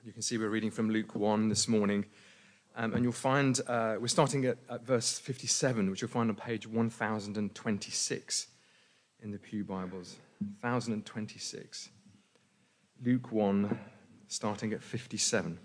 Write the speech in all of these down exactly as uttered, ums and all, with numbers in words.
You can see we're reading from Luke one this morning. Um, and you'll find, uh, we're starting at, at verse fifty-seven, which you'll find on page one thousand twenty-six in the Pew Bibles. one thousand twenty-six. Luke one, starting at fifty-seven.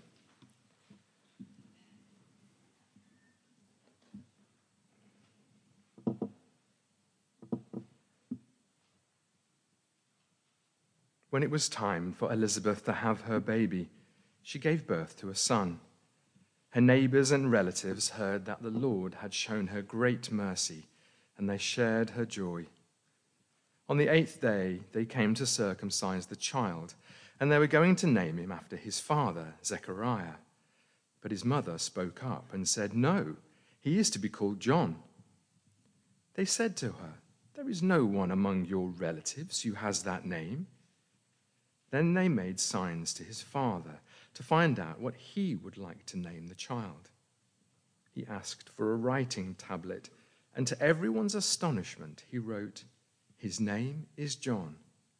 When it was time for Elizabeth to have her baby, she gave birth to a son. Her neighbors and relatives heard that the Lord had shown her great mercy, and they shared her joy. On the eighth day, they came to circumcise the child, and they were going to name him after his father, Zechariah. But his mother spoke up and said, "No, he is to be called John." They said to her, "There is no one among your relatives who has that name." Then they made signs to his father to find out what he would like to name the child. He asked for a writing tablet, and to everyone's astonishment, he wrote, "His name is John."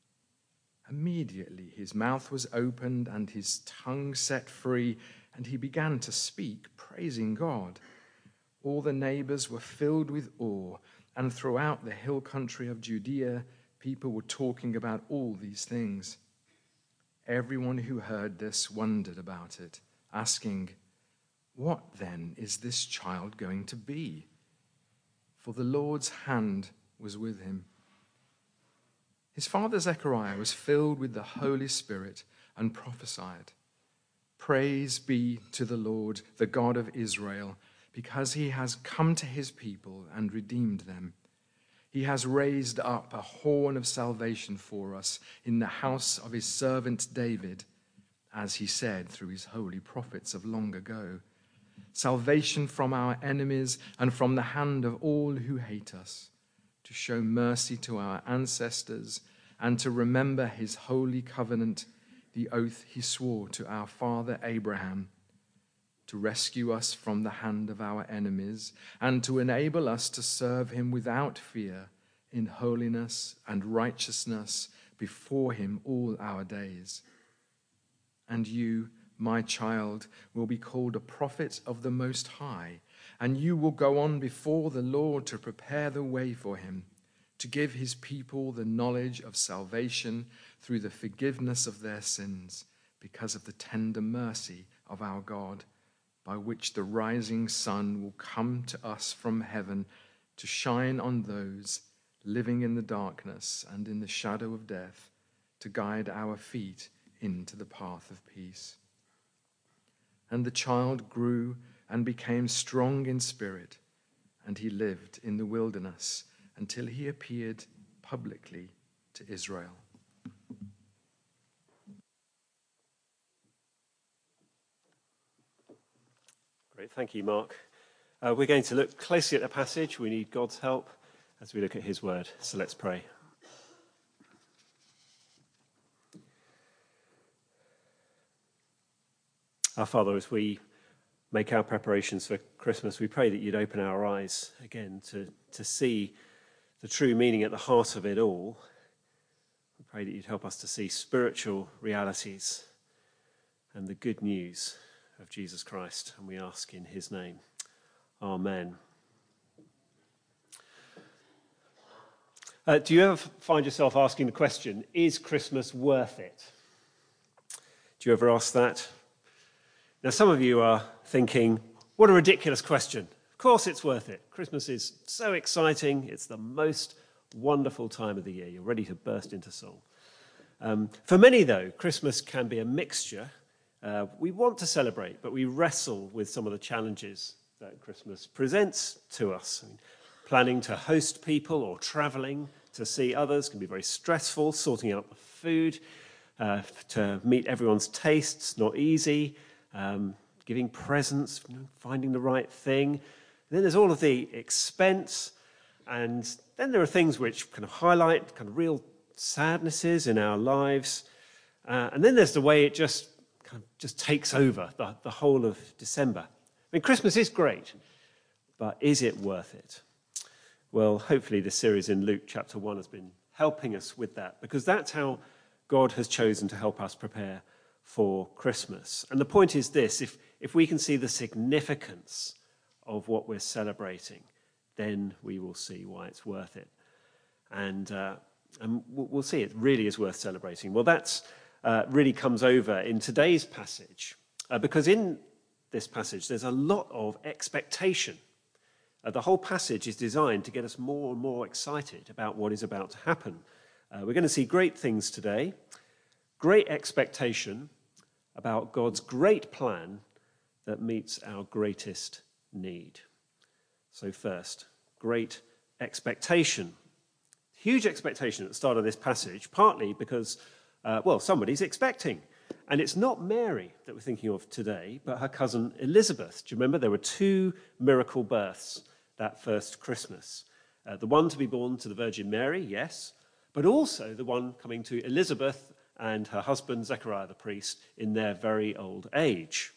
Immediately his mouth was opened and his tongue set free, and he began to speak, praising God. All the neighbors were filled with awe, and throughout the hill country of Judea, people were talking about all these things. Everyone who heard this wondered about it, asking, "What then is this child going to be?" For the Lord's hand was with him. His father Zechariah was filled with the Holy Spirit and prophesied, "Praise be to the Lord, the God of Israel, because he has come to his people and redeemed them. He has raised up a horn of salvation for us in the house of his servant David, as he said through his holy prophets of long ago, salvation from our enemies and from the hand of all who hate us, to show mercy to our ancestors and to remember his holy covenant, the oath he swore to our father Abraham, to rescue us from the hand of our enemies, and to enable us to serve him without fear in holiness and righteousness before him all our days. And you, my child, will be called a prophet of the Most High, and you will go on before the Lord to prepare the way for him, to give his people the knowledge of salvation through the forgiveness of their sins, because of the tender mercy of our God, by which the rising sun will come to us from heaven to shine on those living in the darkness and in the shadow of death, to guide our feet into the path of peace." And the child grew and became strong in spirit, and he lived in the wilderness until he appeared publicly to Israel. Great, thank you, Mark. Uh, we're going to look closely at the passage. We need God's help as we look at his word. So let's pray. Our Father, as we make our preparations for Christmas, we pray that you'd open our eyes again to, to see the true meaning at the heart of it all. We pray that you'd help us to see spiritual realities and the good news of Jesus Christ, and we ask in his name. Amen. Uh, do you ever find yourself asking the question, is Christmas worth it? Do you ever ask that? Now, some of you are thinking, what a ridiculous question. Of course it's worth it. Christmas is so exciting. It's the most wonderful time of the year. You're ready to burst into song. Um, for many, though, Christmas can be a mixture. Uh, we want to celebrate, but we wrestle with some of the challenges that Christmas presents to us. I mean, planning to host people or travelling to see others can be very stressful. Sorting out the food uh, to meet everyone's tastes, not easy. Um, giving presents, finding the right thing. And then there's all of the expense. And then there are things which kind of highlight kind of real sadnesses in our lives. Uh, and then there's the way it just kind of just takes over the, the whole of December. I mean, Christmas is great, but is it worth it? Well, hopefully this series in Luke chapter one has been helping us with that, because that's how God has chosen to help us prepare for Christmas. And the point is this, if, if we can see the significance of what we're celebrating, then we will see why it's worth it. And, uh, and we'll see it really is worth celebrating. Well, that uh, really comes over in today's passage, uh, because in this passage there's a lot of expectation. Uh, the whole passage is designed to get us more and more excited about what is about to happen. Uh, we're going to see great things today, great expectation about God's great plan that meets our greatest need. So first, great expectation. Huge expectation at the start of this passage, partly because, uh, well, somebody's expecting. And it's not Mary that we're thinking of today, but her cousin Elizabeth. Do you remember? There were two miracle births that first Christmas. Uh, the one to be born to the Virgin Mary, yes, but also the one coming to Elizabeth and her husband Zechariah the priest in their very old age.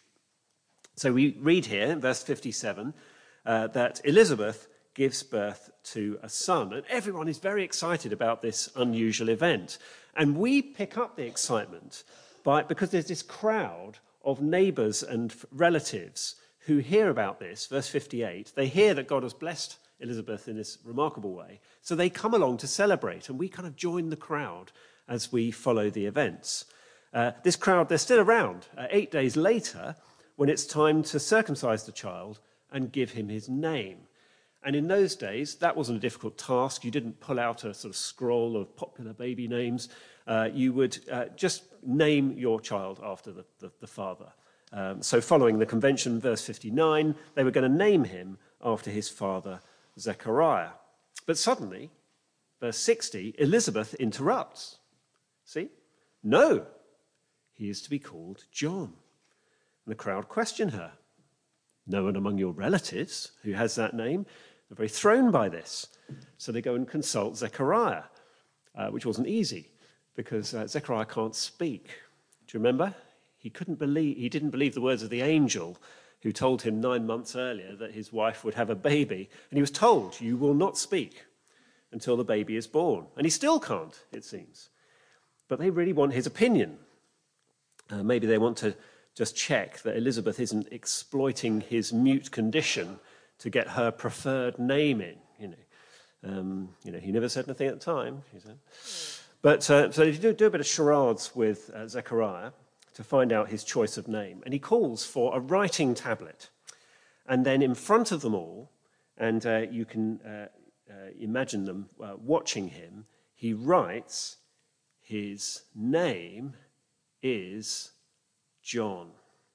So we read here in verse fifty-seven uh, that Elizabeth gives birth to a son, and everyone is very excited about this unusual event. And we pick up the excitement by because there's this crowd of neighbours and relatives who hear about this. Verse fifty-eight, they hear that God has blessed Elizabeth in this remarkable way, so they come along to celebrate, and we kind of join the crowd as we follow the events. Uh, this crowd, they're still around uh, eight days later when it's time to circumcise the child and give him his name. And in those days, that wasn't a difficult task. You didn't pull out a sort of scroll of popular baby names. Uh, you would uh, just name your child after the, the, the father. Um, so following the convention, verse fifty-nine, they were going to name him after his father, Zechariah. But suddenly, verse sixty, Elizabeth interrupts. See? No, he is to be called John. And the crowd question her. No one among your relatives who has that name. They're very thrown by this. So they go and consult Zechariah, uh, which wasn't easy because uh, Zechariah can't speak. Do you remember? He couldn't believe, he didn't believe the words of the angel who told him nine months earlier that his wife would have a baby. And he was told, you will not speak until the baby is born. And he still can't, it seems. But they really want his opinion. Uh, maybe they want to just check that Elizabeth isn't exploiting his mute condition to get her preferred name in. You know, um, you know, he never said anything at the time. She said. But uh, so you do, do a bit of charades with uh, Zechariah to find out his choice of name, and he calls for a writing tablet, and then in front of them all, and uh, you can uh, uh, imagine them uh, watching him. He writes, "His name is John."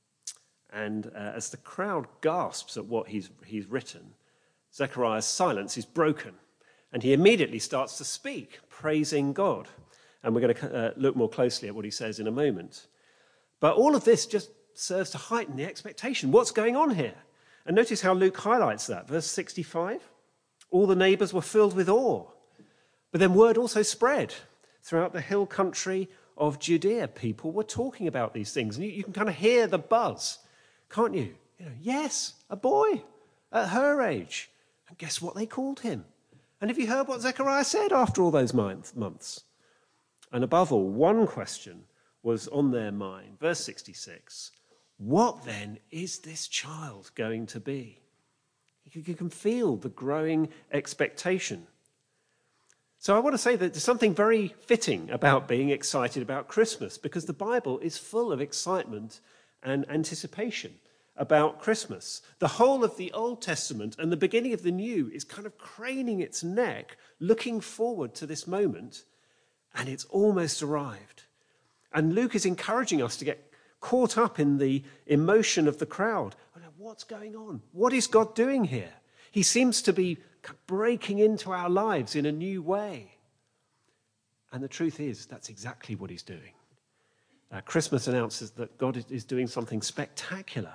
And uh, as the crowd gasps at what he's, he's written, Zechariah's silence is broken, and he immediately starts to speak, praising God. And we're going to uh, look more closely at what he says in a moment. But all of this just serves to heighten the expectation. What's going on here? And notice how Luke highlights that. Verse sixty-five, all the neighbours were filled with awe. But then word also spread throughout the hill country of Judea. People were talking about these things. And you, you can kind of hear the buzz, can't you? You know, yes, a boy at her age. And guess what they called him? And have you heard what Zechariah said after all those months? And above all, one question was on their mind. Verse sixty-six, what then is this child going to be? You can feel the growing expectation. So I want to say that there's something very fitting about being excited about Christmas, because the Bible is full of excitement and anticipation about Christmas. The whole of the Old Testament and the beginning of the New is kind of craning its neck, looking forward to this moment, and it's almost arrived. And Luke is encouraging us to get caught up in the emotion of the crowd. Oh, no, what's going on? What is God doing here? He seems to be breaking into our lives in a new way. And the truth is, that's exactly what he's doing. Uh, Christmas announces that God is doing something spectacular.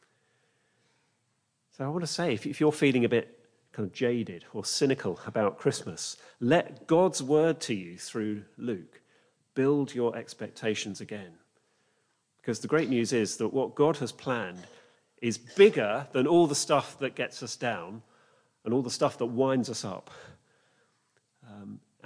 So I want to say, if, if you're feeling a bit kind of jaded or cynical about Christmas, let God's word to you through Luke build your expectations again. Because the great news is that what God has planned is bigger than all the stuff that gets us down and all the stuff that winds us up. Um,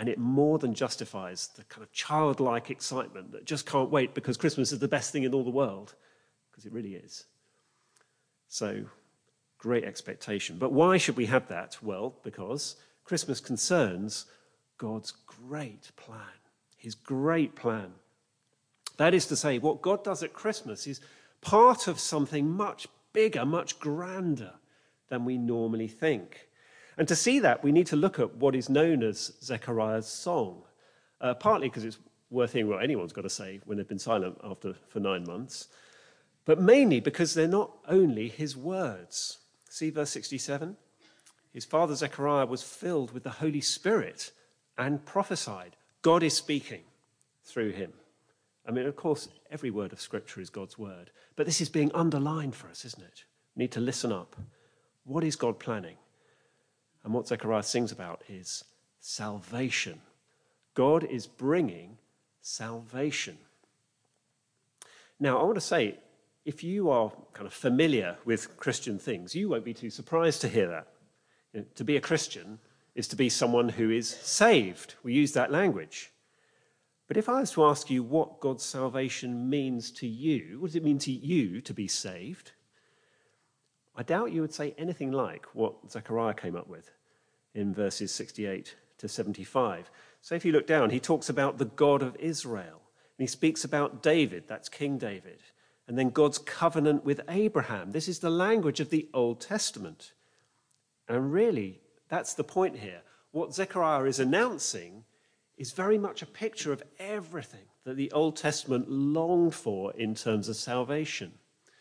And it more than justifies the kind of childlike excitement that just can't wait because Christmas is the best thing in all the world, because it really is. So, great expectation. But why should we have that? Well, because Christmas concerns God's great plan, his great plan. That is to say, what God does at Christmas is part of something much bigger, much grander than we normally think. And to see that, we need to look at what is known as Zechariah's song, uh, partly because it's worth hearing what anyone's got to say when they've been silent after for nine months, but mainly because they're not only his words. See verse sixty-seven? His father Zechariah was filled with the Holy Spirit and prophesied. God is speaking through him. I mean, of course, every word of Scripture is God's word, but this is being underlined for us, isn't it? We need to listen up. What is God planning? And what Zechariah sings about is salvation. God is bringing salvation. Now, I want to say, if you are kind of familiar with Christian things, you won't be too surprised to hear that. You know, to be a Christian is to be someone who is saved. We use that language. But if I was to ask you what God's salvation means to you, what does it mean to you to be saved? I doubt you would say anything like what Zechariah came up with in verses sixty-eight to seventy-five. So if you look down, he talks about the God of Israel, and he speaks about David, that's King David, and then God's covenant with Abraham. This is the language of the Old Testament. And really, that's the point here. What Zechariah is announcing is very much a picture of everything that the Old Testament longed for in terms of salvation.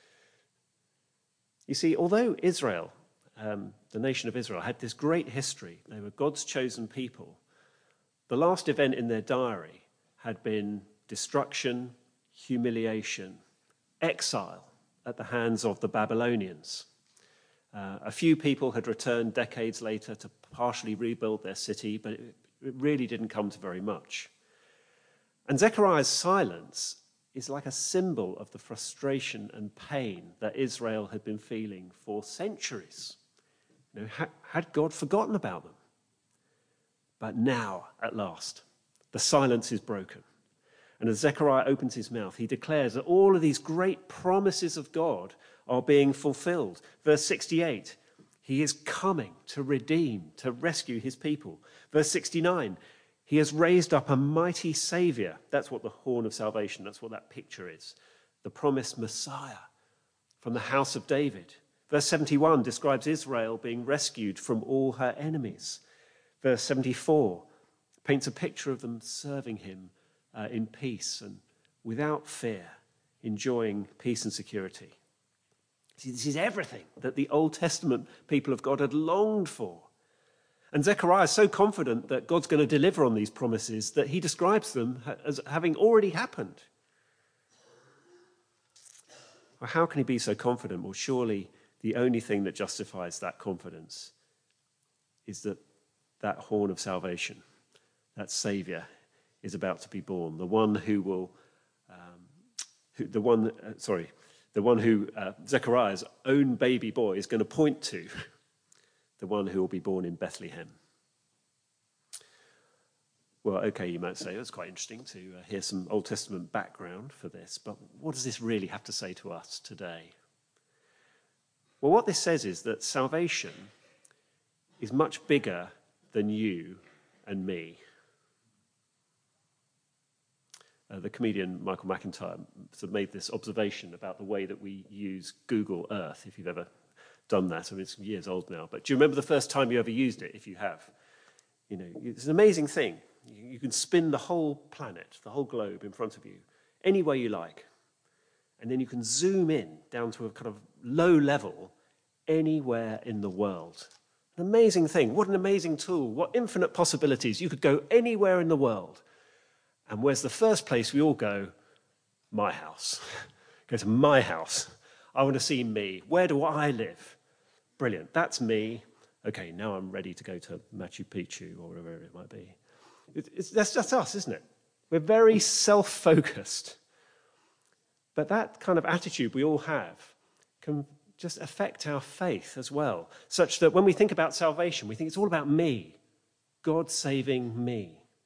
You see, although Israel, um, the nation of Israel, had this great history, they were God's chosen people, the last event in their diary had been destruction, humiliation, exile at the hands of the Babylonians. Uh, a few people had returned decades later to partially rebuild their city, but it, it really didn't come to very much. And Zechariah's silence is like a symbol of the frustration and pain that Israel had been feeling for centuries. You know, ha- had God forgotten about them? But now, at last, the silence is broken. And as Zechariah opens his mouth, he declares that all of these great promises of God are being fulfilled. Verse sixty-eight, he is coming to redeem, to rescue his people. Verse sixty-nine, he has raised up a mighty Savior. That's what the horn of salvation, that's what that picture is. The promised Messiah from the house of David. Verse seventy-one describes Israel being rescued from all her enemies. Verse seventy-four paints a picture of them serving him uh, in peace and without fear, enjoying peace and security. See, this is everything that the Old Testament people of God had longed for. And Zechariah is so confident that God's going to deliver on these promises that he describes them as having already happened. Well, how can he be so confident? Well, surely the only thing that justifies that confidence is that that horn of salvation, that Saviour, is about to be born. The one who will, um, who, the one, uh, sorry, the one who uh, Zechariah's own baby boy is going to point to, the one who will be born in Bethlehem. Well, okay, you might say, that's quite interesting to uh, hear some Old Testament background for this, but what does this really have to say to us today? Well, what this says is that salvation is much bigger than you and me. Uh, the comedian Michael McIntyre sort of made this observation about the way that we use Google Earth, if you've ever done that. I mean, it's years old now, but do you remember the first time you ever used it, if you have? You know, it's an amazing thing. You, you can spin the whole planet, the whole globe in front of you, any way you like. And then you can zoom in down to a kind of low level anywhere in the world. An amazing thing. What an amazing tool. What infinite possibilities. You could go anywhere in the world. And where's the first place we all go? My house. Go to my house. I want to see me. Where do I live? Brilliant. That's me. Okay, now I'm ready to go to Machu Picchu or wherever it might be. It's, it's, that's just us, isn't it? We're very self-focused. But that kind of attitude we all have can just affect our faith as well, such that when we think about salvation, we think it's all about me, God saving me.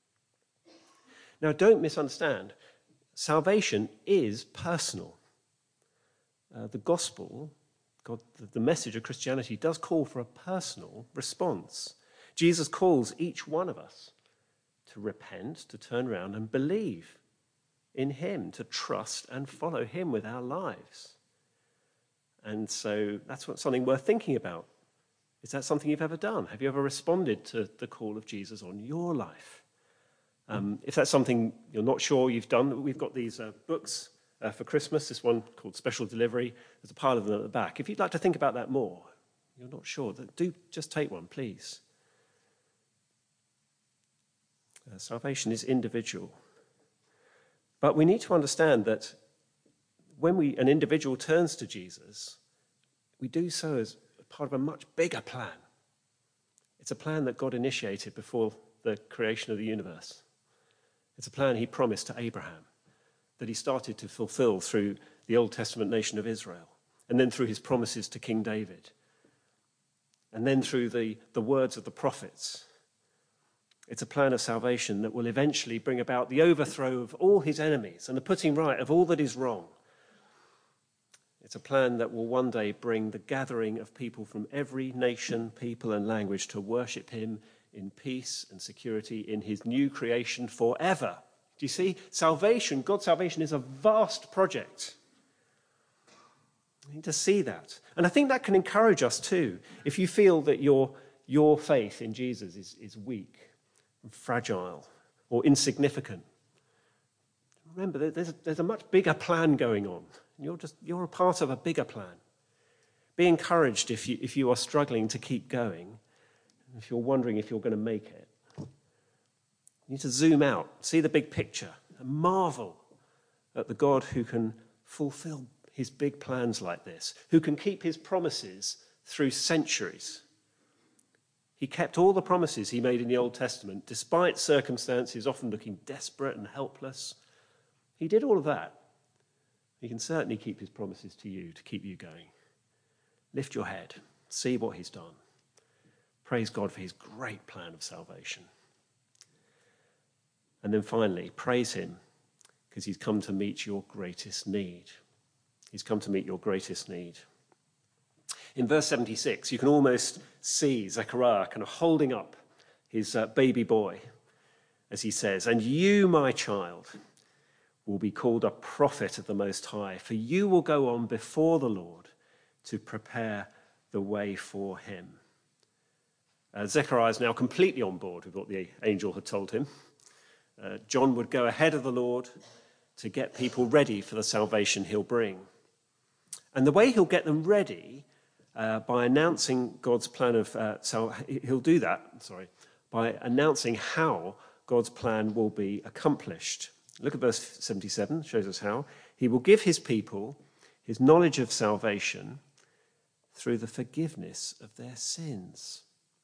Now, don't misunderstand. Salvation is personal. Uh, the gospel, God, the, the message of Christianity does call for a personal response. Jesus calls each one of us to repent, to turn around and believe in him, to trust and follow him with our lives. And so that's what, something worth thinking about. Is that something you've ever done? Have you ever responded to the call of Jesus on your life? Um, if that's something you're not sure you've done, we've got these uh, books uh, for Christmas, this one called Special Delivery. There's a pile of them at the back. If you'd like to think about that more, you're not sure, do just take one, please. Uh, salvation is individual. But we need to understand that when we an individual turns to Jesus, we do so as part of a much bigger plan. It's a plan that God initiated before the creation of the universe. It's a plan he promised to Abraham, that he started to fulfill through the Old Testament nation of Israel, and then through his promises to King David, and then through the, the words of the prophets. It's a plan of salvation that will eventually bring about the overthrow of all his enemies and the putting right of all that is wrong. It's a plan that will one day bring the gathering of people from every nation, people, and language to worship him in peace and security in his new creation forever. Do you see? Salvation, God's salvation, is a vast project. You need to see that. And I think that can encourage us too. If you feel that your, your faith in Jesus is, is weak, fragile, or insignificant, remember, there's a, there's a much bigger plan going on. You're just you're a part of a bigger plan. Be encouraged if you if you are struggling to keep going, if you're wondering if you're going to make it. You need to zoom out, see the big picture, and marvel at the God who can fulfill his big plans like this, who can keep his promises through centuries. He kept all the promises he made in the Old Testament, despite circumstances often looking desperate and helpless. He did all of that. He can certainly keep his promises to you, to keep you going. Lift your head. See what he's done. Praise God for his great plan of salvation. And then finally, praise him because he's come to meet your greatest need. He's come to meet your greatest need. In verse seventy-six, you can almost see Zechariah kind of holding up his uh, baby boy as he says, "And you, my child, will be called a prophet of the Most High, for you will go on before the Lord to prepare the way for him." Uh, Zechariah is now completely on board with what the angel had told him. Uh, John would go ahead of the Lord to get people ready for the salvation he'll bring. And the way he'll get them ready, uh, by announcing God's plan of, uh, so he'll do that, sorry, by announcing how God's plan will be accomplished. Look at verse seventy-seven, shows us how. He will give his people his knowledge of salvation through the forgiveness of their sins.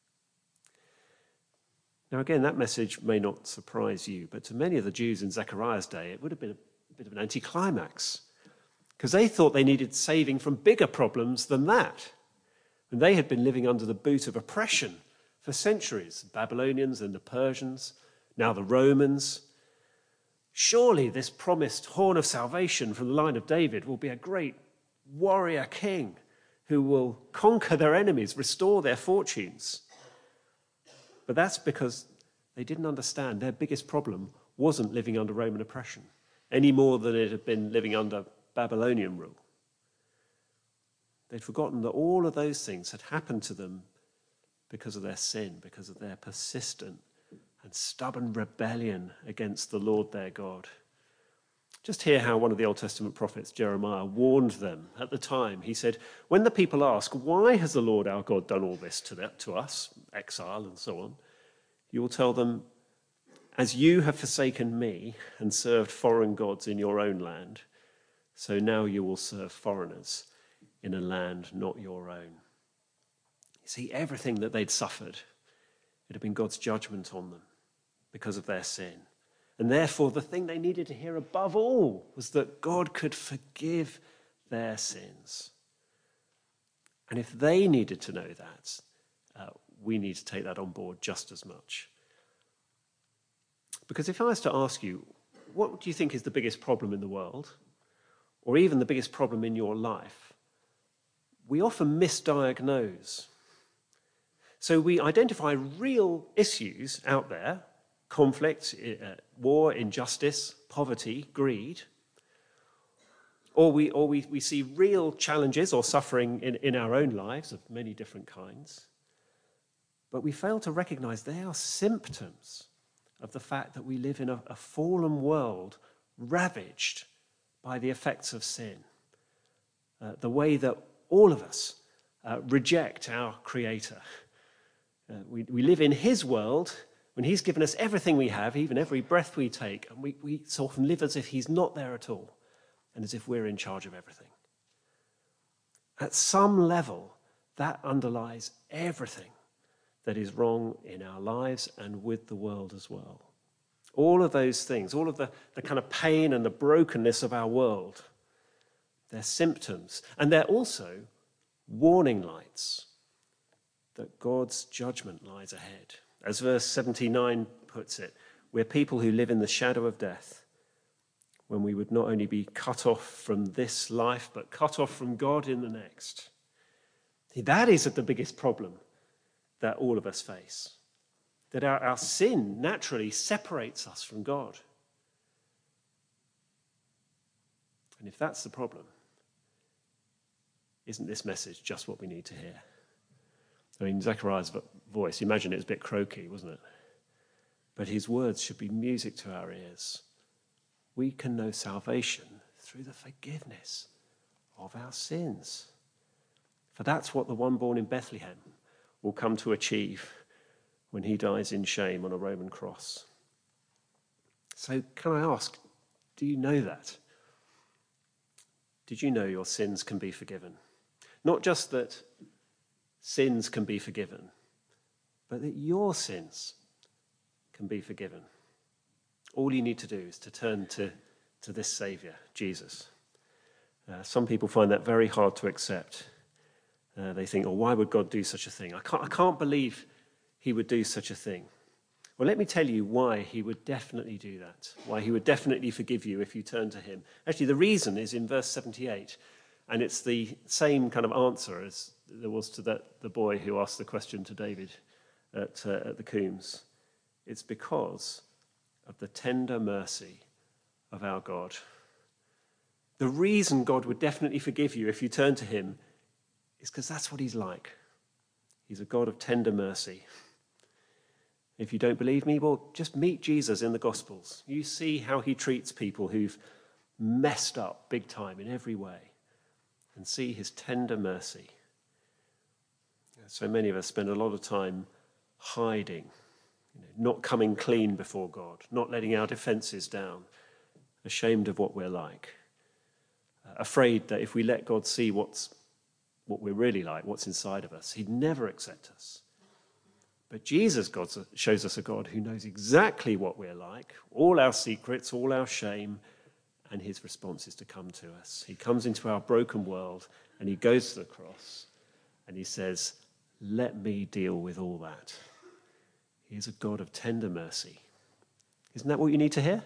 Now again, that message may not surprise you, but to many of the Jews in Zechariah's day, it would have been a bit of an anticlimax, because they thought they needed saving from bigger problems than that. And they had been living under the boot of oppression for centuries, the Babylonians and the Persians, now the Romans. Surely this promised horn of salvation from the line of David will be a great warrior king who will conquer their enemies, restore their fortunes. But that's because they didn't understand their biggest problem wasn't living under Roman oppression any more than it had been living under Babylonian rule. They'd forgotten that all of those things had happened to them because of their sin, because of their persistent and stubborn rebellion against the Lord their God. Just hear how one of the Old Testament prophets, Jeremiah, warned them at the time. He said, "When the people ask, 'Why has the Lord our God done all this to, that, to us, exile and so on?' you will tell them, 'As you have forsaken me and served foreign gods in your own land, so now you will serve foreigners in a land not your own.'" You see, everything that they'd suffered, it had been God's judgment on them because of their sin. And therefore, the thing they needed to hear above all was that God could forgive their sins. And if they needed to know that, uh, we need to take that on board just as much. Because if I was to ask you, what do you think is the biggest problem in the world, or even the biggest problem in your life, we often misdiagnose. So we identify real issues out there, conflict, uh, war, injustice, poverty, greed, or we, or we, we see real challenges or suffering in, in our own lives of many different kinds, but we fail to recognize they are symptoms of the fact that we live in a, a fallen world ravaged by the effects of sin. Uh, the way that all of us uh, reject our Creator. Uh, we, we live in his world when he's given us everything we have, even every breath we take, and we, we so often live as if he's not there at all, and as if we're in charge of everything. At some level, that underlies everything that is wrong in our lives and with the world as well. All of those things, all of the, the kind of pain and the brokenness of our world, they're symptoms. And they're also warning lights that God's judgment lies ahead. As verse seventy-nine puts it, we're people who live in the shadow of death, when we would not only be cut off from this life, but cut off from God in the next. That is the biggest problem that all of us face. That our, our sin naturally separates us from God. And if that's the problem, isn't this message just what we need to hear? I mean, Zechariah's voice, imagine it was a bit croaky, wasn't it? But his words should be music to our ears. We can know salvation through the forgiveness of our sins. For that's what the one born in Bethlehem will come to achieve when he dies in shame on a Roman cross. So can I ask, do you know that? Did you know your sins can be forgiven? Not just that sins can be forgiven, but that your sins can be forgiven. All you need to do is to turn to, to this Saviour, Jesus. Uh, some people find that very hard to accept. Uh, they think, oh, why would God do such a thing? I can't, I can't believe he would do such a thing. Well, let me tell you why he would definitely do that, why he would definitely forgive you if you turn to him. Actually, the reason is in verse seventy-eight, and it's the same kind of answer as there was to that, the boy who asked the question to David at, uh, at the Coombs. It's because of the tender mercy of our God. The reason God would definitely forgive you if you turn to him is because that's what he's like. He's a God of tender mercy. If you don't believe me, well, just meet Jesus in the Gospels. You see how he treats people who've messed up big time in every way, and see his tender mercy. So many of us spend a lot of time hiding, you know, not coming clean before God, not letting our defenses down, ashamed of what we're like, uh, afraid that if we let God see what's what we're really like, what's inside of us, he'd never accept us. But Jesus God shows us a God who knows exactly what we're like, all our secrets, all our shame, and his response is to come to us. He comes into our broken world and he goes to the cross and he says, let me deal with all that. He is a God of tender mercy. Isn't that what you need to hear?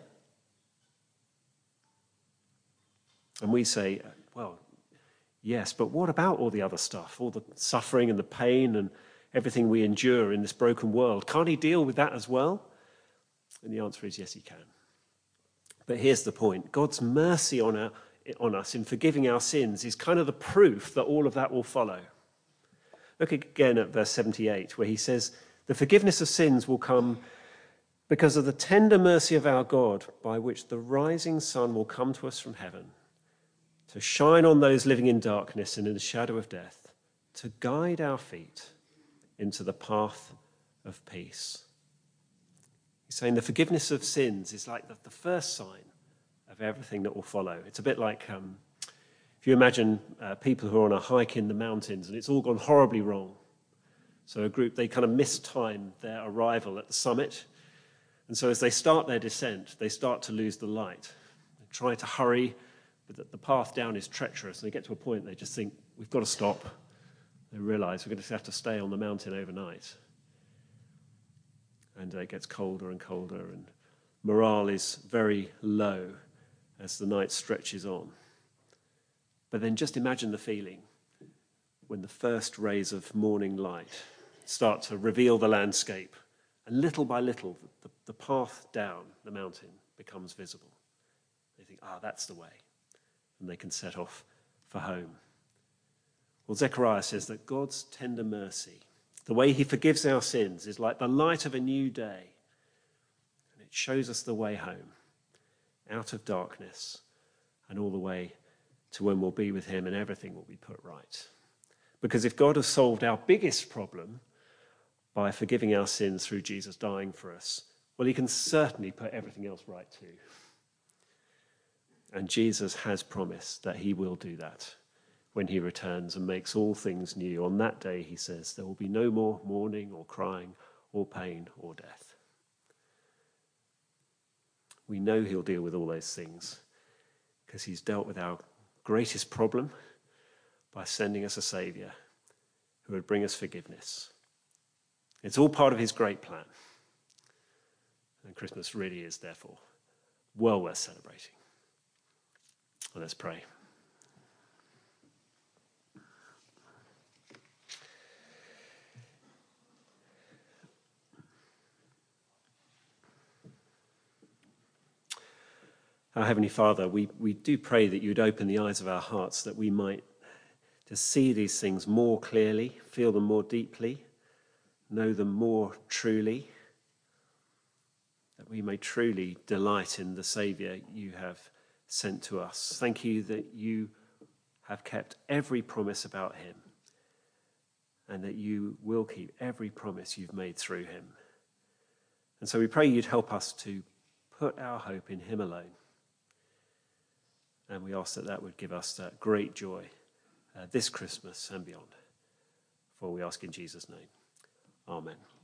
And we say, well, yes, but what about all the other stuff, all the suffering and the pain and everything we endure in this broken world? Can't he deal with that as well? And the answer is yes, he can. But here's the point. God's mercy on, our, on us in forgiving our sins is kind of the proof that all of that will follow. Look again at verse seventy-eight, where he says, the forgiveness of sins will come because of the tender mercy of our God, by which the rising sun will come to us from heaven, to shine on those living in darkness and in the shadow of death, to guide our feet into the path of peace. He's saying the forgiveness of sins is like the, the first sign of everything that will follow. It's a bit like um, if you imagine uh, people who are on a hike in the mountains and it's all gone horribly wrong. So a group, they kind of mistime their arrival at the summit. And so as they start their descent, they start to lose the light. They try to hurry, but the path down is treacherous. And they get to a point they just think, we've got to stop. They realize we're going to have to stay on the mountain overnight. And uh, it gets colder and colder, and Morale is very low as the night stretches on. But then just imagine the feeling when the first rays of morning light start to reveal the landscape, and little by little the, the path down the mountain becomes visible. They think, ah, that's the way, and they can set off for home. Well, Zechariah says that God's tender mercy, the way he forgives our sins, is like the light of a new day, and it shows us the way home, out of darkness, and all the way to when we'll be with him and everything will be put right. Because if God has solved our biggest problem by forgiving our sins through Jesus dying for us, well, he can certainly put everything else right too. And Jesus has promised that he will do that when he returns and makes all things new. On that day, he says, there will be no more mourning or crying or pain or death. We know he'll deal with all those things because he's dealt with our greatest problem by sending us a Saviour who would bring us forgiveness. It's all part of his great plan. And Christmas really is, therefore, well worth celebrating. Well, let's pray. Our Heavenly Father, we, we do pray that you'd open the eyes of our hearts that we might to see these things more clearly, feel them more deeply, know them more truly, that we may truly delight in the Saviour you have sent to us. Thank you that you have kept every promise about him and that you will keep every promise you've made through him. And so we pray you'd help us to put our hope in him alone. And we ask that that would give us that great joy uh, this Christmas and beyond. For we ask in Jesus' name. Amen.